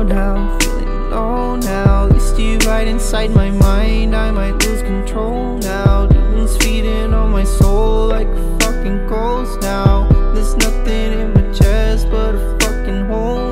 now, feeling low now. Used to you right inside my mind, I might lose control now.